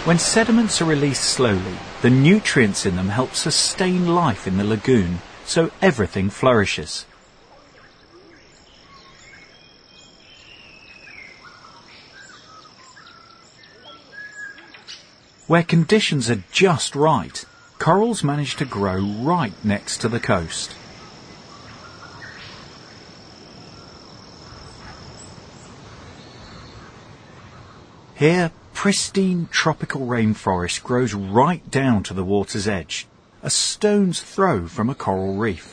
When sediments are released slowly, the nutrients in them help sustain life in the lagoon, so everything flourishes. Where conditions are just right, corals manage to grow right next to the coast. Here, pristine tropical rainforest grows right down to the water's edge, a stone's throw from a coral reef.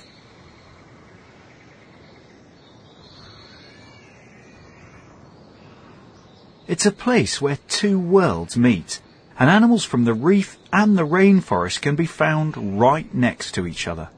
It's a place where two worlds meet, and animals from the reef and the rainforest can be found right next to each other.